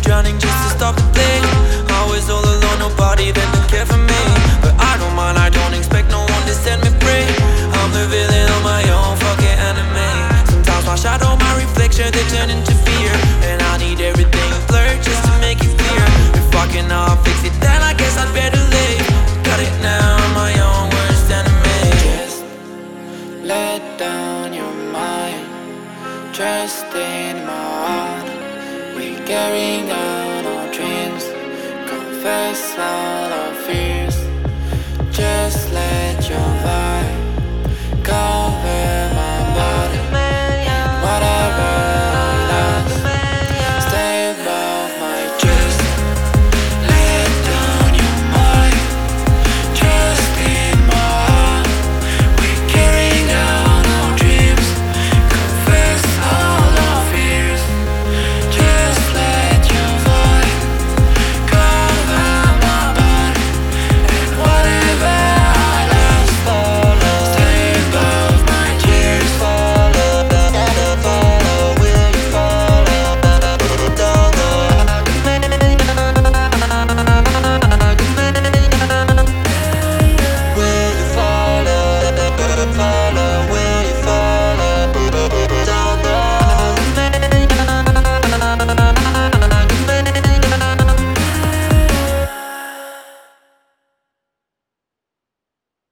drowning just to stop the pain. I was all alone, nobody that would care for me. But I don't mind, I don't expect no one to set me free. I'm the villain on my own fucking enemy. Sometimes my shadow, my reflection, they turn into fear. And I need everything blurred just to make it clear. If I cannot fix it, then I guess I'd better leave. Got it now, I'm my own worst enemy. Just let down your mind, trust in my heart. We're carrying out our dreams, confess all our fears. Just